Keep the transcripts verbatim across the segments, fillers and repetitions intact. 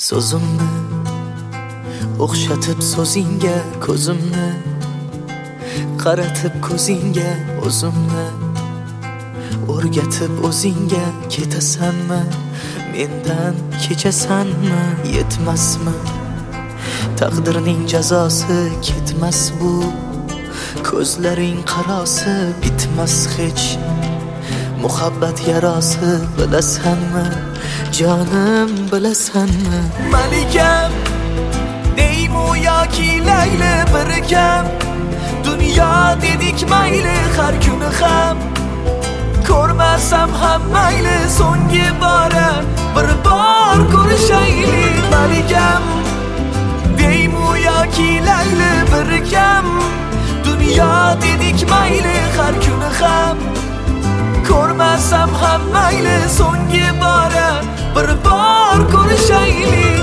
so'zimni o'xshatib so'zingga ko'zimni qaratib ko'zingga o'zimni o'rgatib o'zingga ketasanmi mendan kechasanmi yetmasmi taqdirning jazosi ketmas bu ko'zlaring qarosi bitmas hech muhabbat yarosi bilasanmi jonim bilasanmi malikam deymu yoki layli bir kam dunyo dedik mayli har kuni ham ko'rmasam ham mayli so'nggi bora bir bor ko'rishaylik malikam deymu yoki layli bir kam dunyo dedik mayli har kuni ham ko'rmasam ham mayli so'nggi bora bir bor ko'rishaylik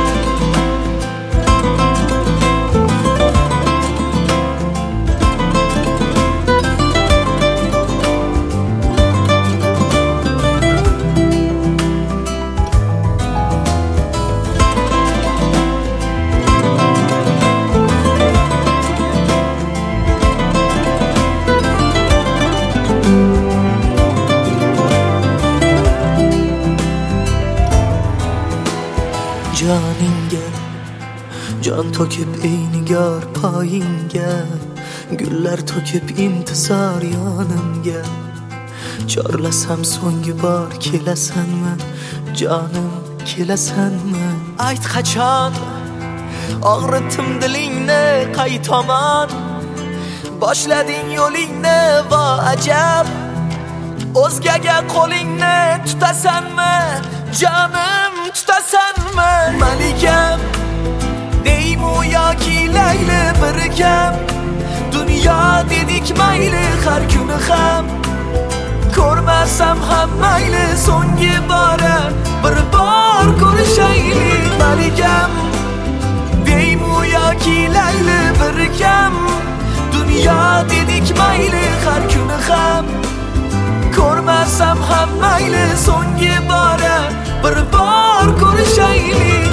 joningga jon to'kib ey nigor poyingga gullar to'kib intizor yonimga chorlasam so'nggi bor kelasanmi jonim kelasanmi ayt qachon og'ritdim dilingni qay tomon boshlading yo'lingni vo ajab o'zgaga qo'lingni tutasanmi jonim tutasanmi malikam deymu yoki layli bir kam dunyo dedik mayli har kuni ham ko'rmasam ham mayli so'nggi bora bir bor ko'rishaylik malikam deymu yoki layli bir kam dunyo dedik mayli har kuni ham ko'rmasam ham mayli so'nggi bora bir bor ko'rishaylik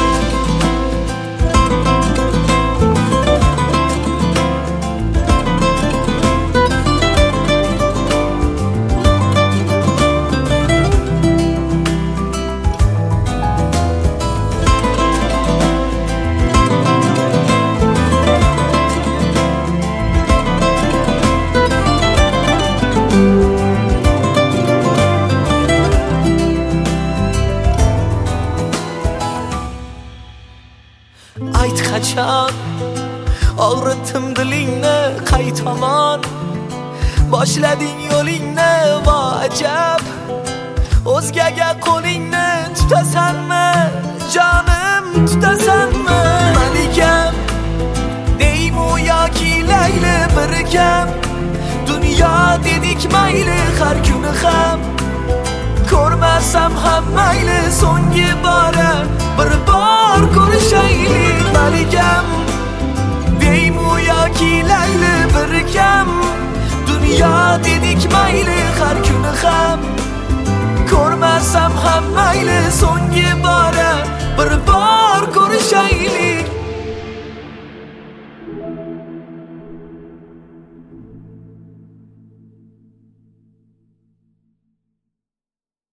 ayt qachon og'ritdim dilingni qay tomon boshlading yo'lingni vo ajab o'zgaga qo'lingni tutasanmi jonim tutasanmi malikam deymu yoki layli bir kam dunyo dedik mayli har kuni ham ko'rmasam ham mayli so'nggi bora bir bor ko'rishaylik malikam deymu yoki layli bir kam dunyo dedik mayli har kuni ham ko'rmasam ham mayli so'nggi bora